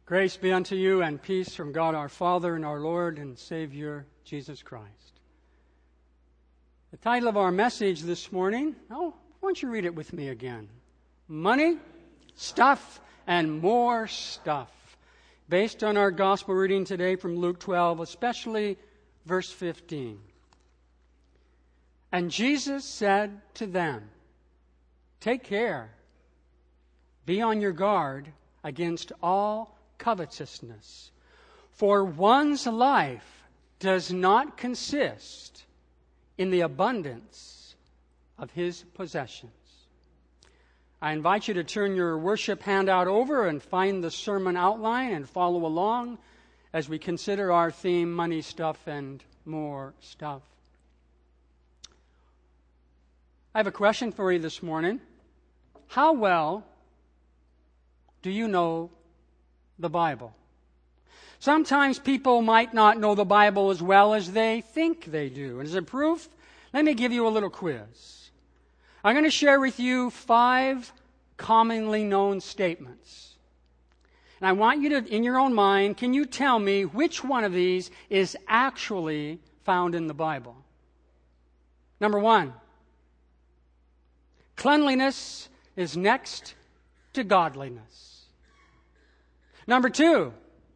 Grace be unto you and peace from God our Father and our Lord and Savior, Jesus Christ. The title of our message this morning, why don't you read it with me again? Money, stuff, and more stuff. Based on our gospel reading today from Luke 12, especially verse 15. And Jesus said to them, "Take care, be on your guard against all covetousness, for one's life does not consist in the abundance of his possessions." I invite you to turn your worship handout over and find the sermon outline and follow along as we consider our theme, money, stuff, and more stuff. I have a question for you this morning. How well do you know the Bible? Sometimes people might not know the Bible as well as they think they do. And as a proof, let me give you a little quiz. I'm going to share with you 5 commonly known statements. And I want you to, in your own mind, can you tell me which one of these is actually found in the Bible? Number 1, cleanliness is next to godliness. Number 2,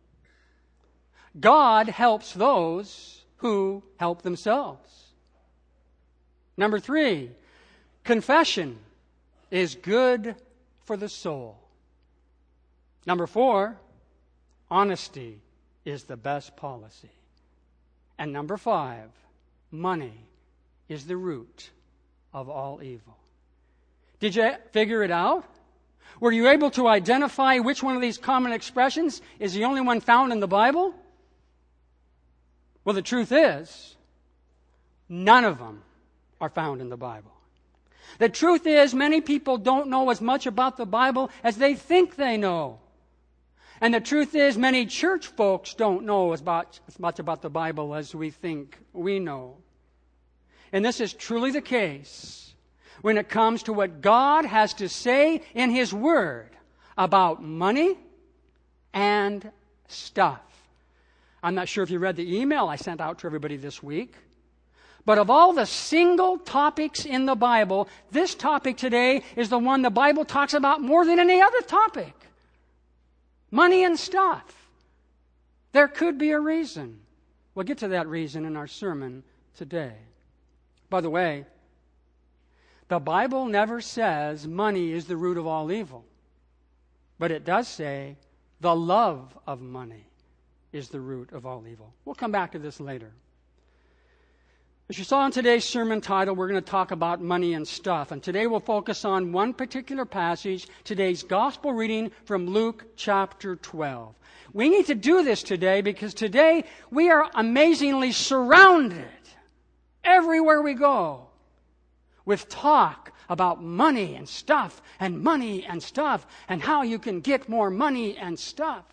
God helps those who help themselves. Number 3, confession is good for the soul. Number 4, honesty is the best policy. And number 5, money is the root of all evil. Did you figure it out? Were you able to identify which one of these common expressions is the only one found in the Bible? Well, the truth is, none of them are found in the Bible. The truth is, many people don't know as much about the Bible as they think they know. And the truth is, many church folks don't know as much about the Bible as we think we know. And this is truly the case when it comes to what God has to say in His Word about money and stuff. I'm not sure if you read the email I sent out to everybody this week. But of all the single topics in the Bible, this topic today is the one the Bible talks about more than any other topic. Money and stuff. There could be a reason. We'll get to that reason in our sermon today. By the way, the Bible never says money is the root of all evil. But it does say the love of money is the root of all evil. We'll come back to this later. As you saw in today's sermon title, we're going to talk about money and stuff. And today we'll focus on one particular passage, today's gospel reading from Luke chapter 12. We need to do this today because today we are amazingly surrounded everywhere we go with talk about money and stuff and money and stuff and how you can get more money and stuff.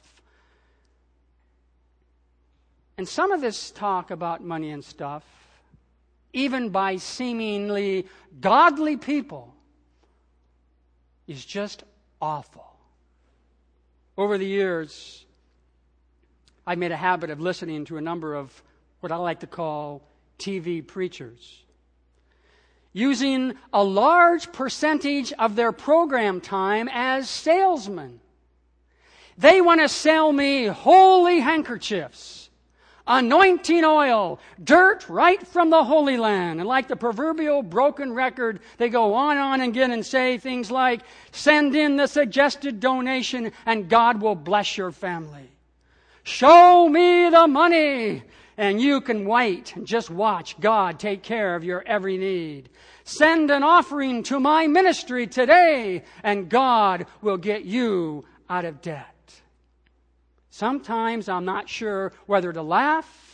And some of this talk about money and stuff, even by seemingly godly people, is just awful. Over the years, I've made a habit of listening to a number of what I like to call TV preachers, using a large percentage of their program time as salesmen. They want to sell me holy handkerchiefs, anointing oil, dirt right from the Holy Land. And like the proverbial broken record, they go on again and say things like, send in the suggested donation and God will bless your family. Show me the money and you can wait and just watch God take care of your every need. Send an offering to my ministry today and God will get you out of debt. Sometimes I'm not sure whether to laugh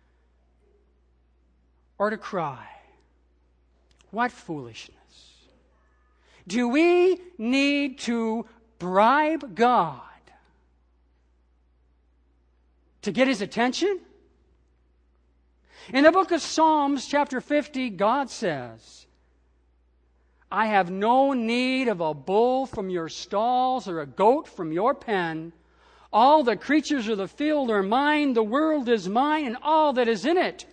or to cry. What foolishness. Do we need to bribe God to get His attention? In the book of Psalms, chapter 50, God says, I have no need of a bull from your stalls or a goat from your pen. All the creatures of the field are mine, the world is mine, and all that is in it.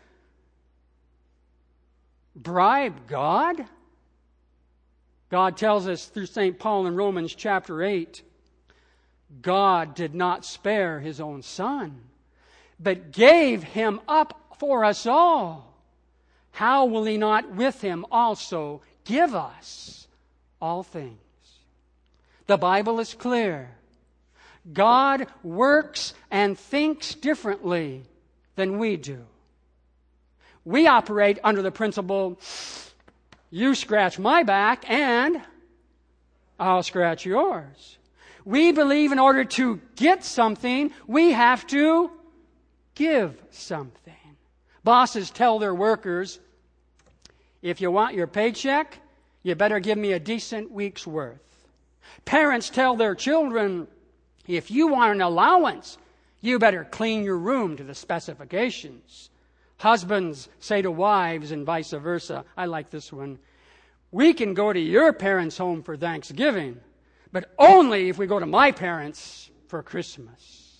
Bribe God? God tells us through St. Paul in Romans chapter 8, God did not spare His own Son, but gave Him up for us all. How will He not with Him also give us all things? The Bible is clear. God works and thinks differently than we do. We operate under the principle, you scratch my back and I'll scratch yours. We believe in order to get something, we have to give something. Bosses tell their workers, if you want your paycheck, you better give me a decent week's worth. Parents tell their children, if you want an allowance, you better clean your room to the specifications. Husbands say to wives and vice versa. I like this one. We can go to your parents' home for Thanksgiving, but only if we go to my parents for Christmas.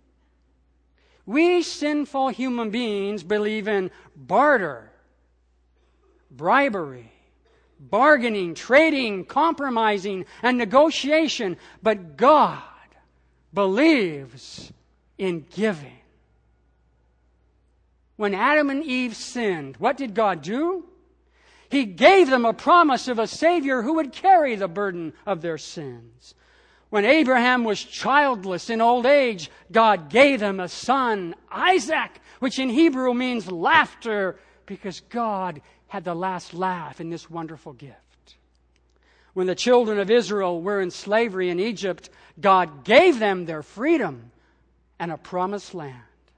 We sinful human beings believe in barter, bribery, bargaining, trading, compromising, and negotiation, but God believes in giving. When Adam and Eve sinned, what did God do? He gave them a promise of a Savior who would carry the burden of their sins. When Abraham was childless in old age, God gave him a son, Isaac, which in Hebrew means laughter, because God had the last laugh in this wonderful gift. When the children of Israel were in slavery in Egypt, God gave them their freedom and a promised land.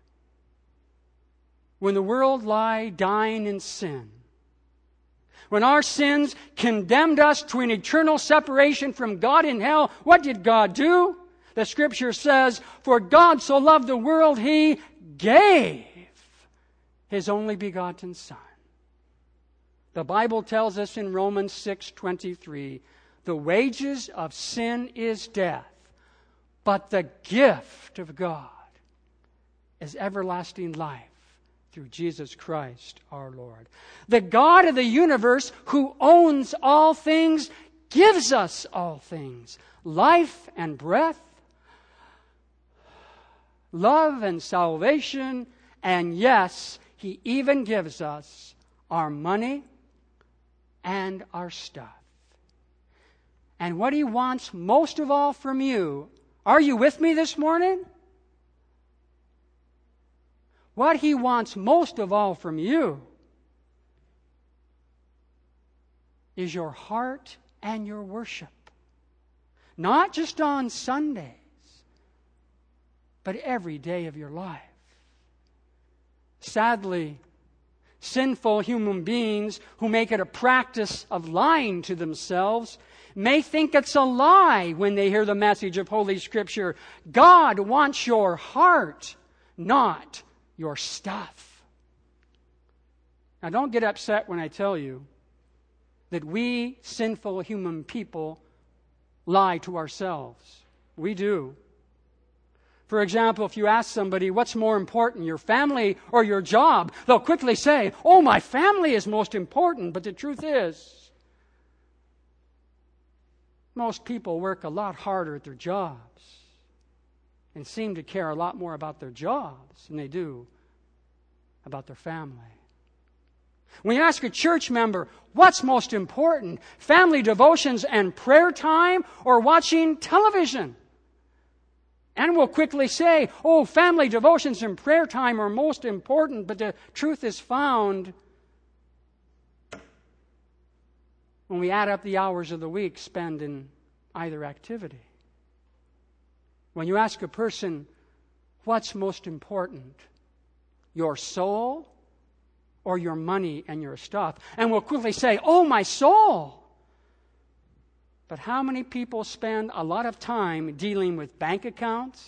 When the world lay dying in sin, when our sins condemned us to an eternal separation from God in hell, what did God do? The Scripture says, for God so loved the world, He gave His only begotten Son. The Bible tells us in Romans 6:23, the wages of sin is death, but the gift of God is everlasting life through Jesus Christ our Lord. The God of the universe who owns all things gives us all things, life and breath, love and salvation, and yes, He even gives us our money and our stuff. And what He wants most of all from you, are you with me this morning? What He wants most of all from you is your heart and your worship. Not just on Sundays, but every day of your life. Sadly, sinful human beings who make it a practice of lying to themselves may think it's a lie when they hear the message of Holy Scripture. God wants your heart, not your stuff. Now, don't get upset when I tell you that we sinful human people lie to ourselves. We do. For example, if you ask somebody, what's more important, your family or your job? They'll quickly say, oh, my family is most important. But the truth is, most people work a lot harder at their jobs and seem to care a lot more about their jobs than they do about their family. When you ask a church member, what's most important, family devotions and prayer time or watching television? And we'll quickly say, oh, family devotions and prayer time are most important, but the truth is found when we add up the hours of the week spent in either activity. When you ask a person, what's most important, your soul or your money and your stuff? And we'll quickly say, oh, my soul. But how many people spend a lot of time dealing with bank accounts,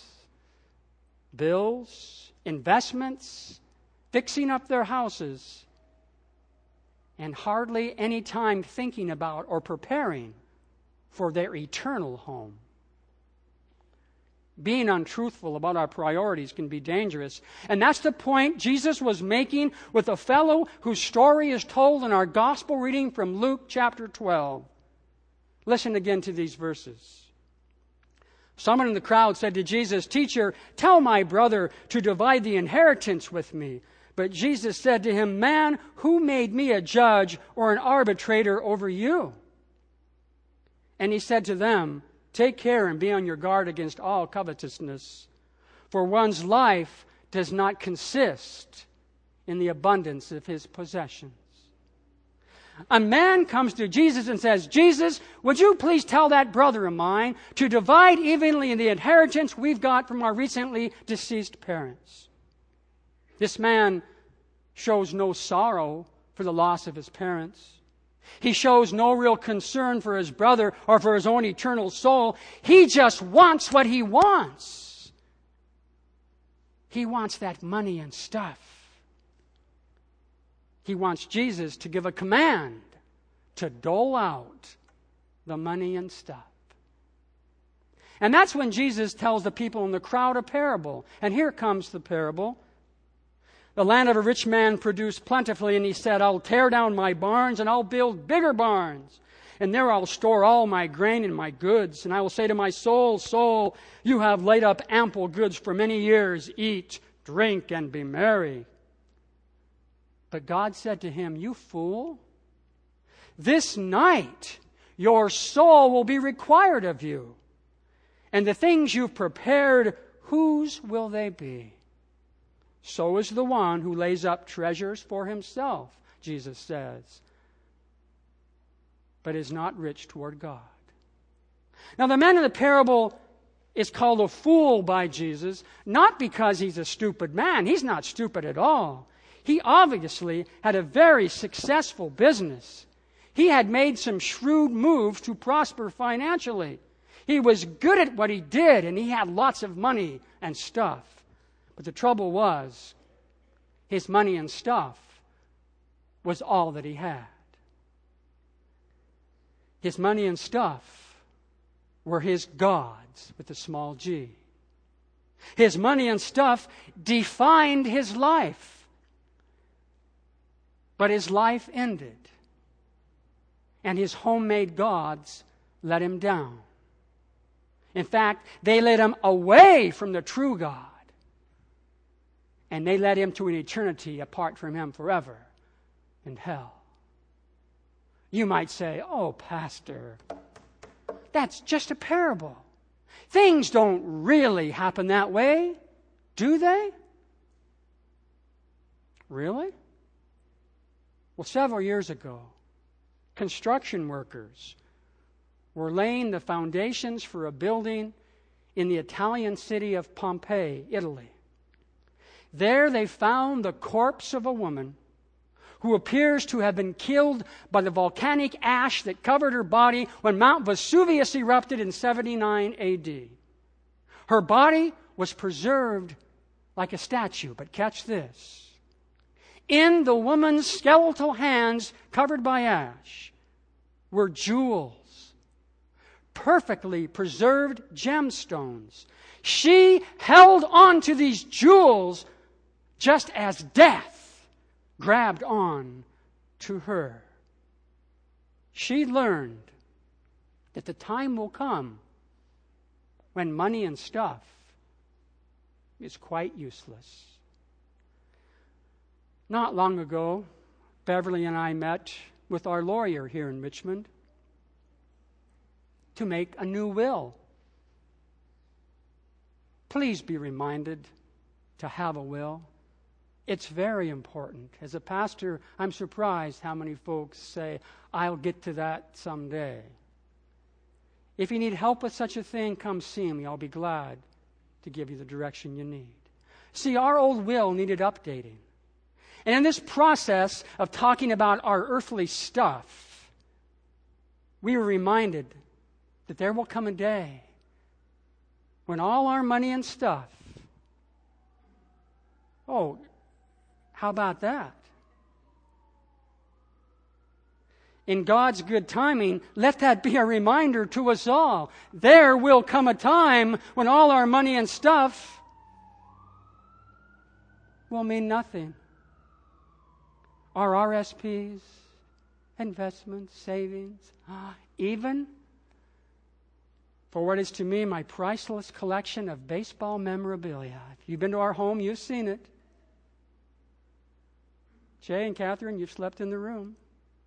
bills, investments, fixing up their houses, and hardly any time thinking about or preparing for their eternal home? Being untruthful about our priorities can be dangerous. And that's the point Jesus was making with a fellow whose story is told in our gospel reading from Luke chapter 12. Listen again to these verses. Someone in the crowd said to Jesus, "Teacher, tell my brother to divide the inheritance with me." But Jesus said to him, "Man, who made me a judge or an arbitrator over you?" And he said to them, "Take care and be on your guard against all covetousness, for one's life does not consist in the abundance of his possessions." A man comes to Jesus and says, "Jesus, would you please tell that brother of mine to divide evenly the inheritance we've got from our recently deceased parents?" This man shows no sorrow for the loss of his parents. He shows no real concern for his brother or for his own eternal soul. He just wants what he wants. He wants that money and stuff. He wants Jesus to give a command to dole out the money and stuff. And that's when Jesus tells the people in the crowd a parable. And here comes the parable. The land of a rich man produced plentifully, and he said, "I'll tear down my barns and I'll build bigger barns. And there I'll store all my grain and my goods. And I will say to my soul, soul, you have laid up ample goods for many years. Eat, drink, and be merry." But God said to him, "You fool, this night your soul will be required of you. And the things you've prepared, whose will they be? So is the one who lays up treasures for himself," Jesus says, "but is not rich toward God." Now, the man in the parable is called a fool by Jesus, not because he's a stupid man. He's not stupid at all. He obviously had a very successful business. He had made some shrewd moves to prosper financially. He was good at what he did, and he had lots of money and stuff. But the trouble was, his money and stuff was all that he had. His money and stuff were his gods with a small g. His money and stuff defined his life. But his life ended, and his homemade gods let him down. In fact, they led him away from the true God, and they led him to an eternity apart from him forever in hell. You might say, "Oh, Pastor, that's just a parable. Things don't really happen that way, do they?" Really? Well, several years ago, construction workers were laying the foundations for a building in the Italian city of Pompeii, Italy. There they found the corpse of a woman who appears to have been killed by the volcanic ash that covered her body when Mount Vesuvius erupted in 79 AD. Her body was preserved like a statue, but catch this. In the woman's skeletal hands, covered by ash, were jewels, perfectly preserved gemstones. She held on to these jewels just as death grabbed on to her. She learned that the time will come when money and stuff is quite useless. Not long ago, Beverly and I met with our lawyer here in Richmond to make a new will. Please be reminded to have a will. It's very important. As a pastor, I'm surprised how many folks say, "I'll get to that someday." If you need help with such a thing, come see me. I'll be glad to give you the direction you need. See, our old will needed updating. And in this process of talking about our earthly stuff, we were reminded that there will come a day when all our money and stuff, how about that? in God's good timing, let that be a reminder to us all. There will come a time when all our money and stuff will mean nothing. Our RSPs, investments, savings, even for what is to me my priceless collection of baseball memorabilia. If you've been to our home, you've seen it. Jay and Catherine, you've slept in the room.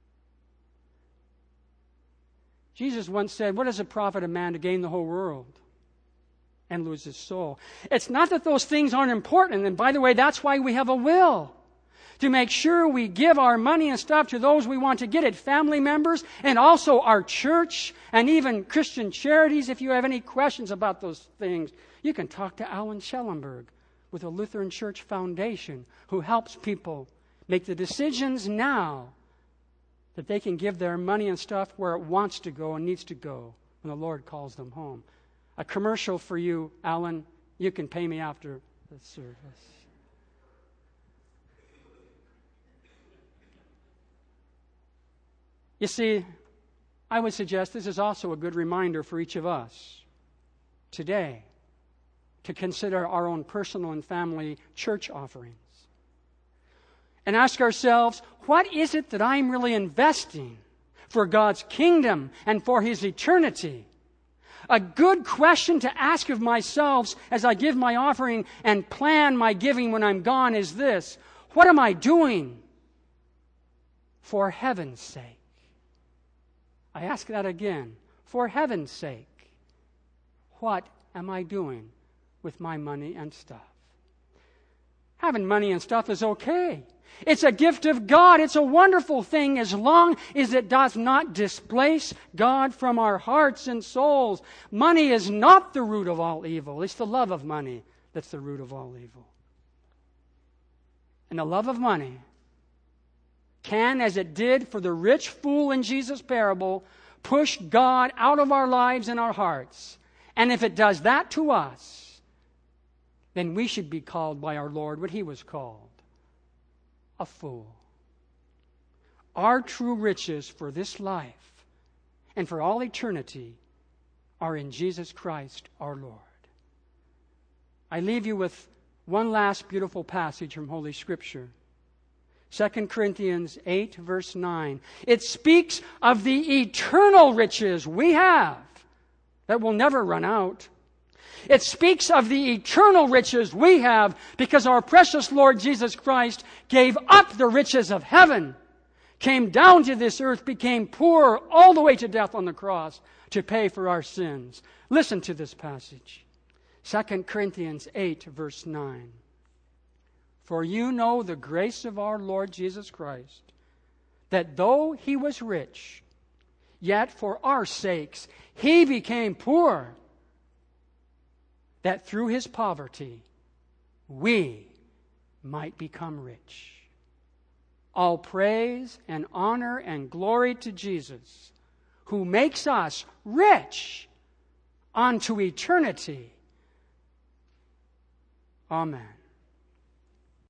Jesus once said, what does it profit a man to gain the whole world and lose his soul? It's not that those things aren't important. And by the way, that's why we have a will. To make sure we give our money and stuff to those we want to get it, family members, and also our church, and even Christian charities. If you have any questions about those things, you can talk to Alan Schellenberg with the Lutheran Church Foundation, who helps people make the decisions now that they can give their money and stuff where it wants to go and needs to go when the Lord calls them home. A commercial for you, Alan. You can pay me after the service. You see, I would suggest this is also a good reminder for each of us today to consider our own personal and family church offerings. And ask ourselves, what is it that I'm really investing for God's kingdom and for His eternity? A good question to ask of myself as I give my offering and plan my giving when I'm gone is this: what am I doing for heaven's sake? I ask that again. For heaven's sake, what am I doing with my money and stuff? Having money and stuff is okay. It's a gift of God. It's a wonderful thing as long as it does not displace God from our hearts and souls. Money is not the root of all evil. It's the love of money that's the root of all evil. And the love of money can, as it did for the rich fool in Jesus' parable, push God out of our lives and our hearts. And if it does that to us, then we should be called by our Lord what He was called: a fool. Our true riches for this life and for all eternity are in Jesus Christ our Lord. I leave you with one last beautiful passage from Holy Scripture. 2 Corinthians 8, verse 9. It speaks of the eternal riches we have that will never run out. It speaks of the eternal riches we have because our precious Lord Jesus Christ gave up the riches of heaven, came down to this earth, became poor all the way to death on the cross to pay for our sins. Listen to this passage. 2 Corinthians 8, verse 9. For you know the grace of our Lord Jesus Christ, that though He was rich, yet for our sakes He became poor, that through His poverty we might become rich. All praise and honor and glory to Jesus, who makes us rich unto eternity. Amen.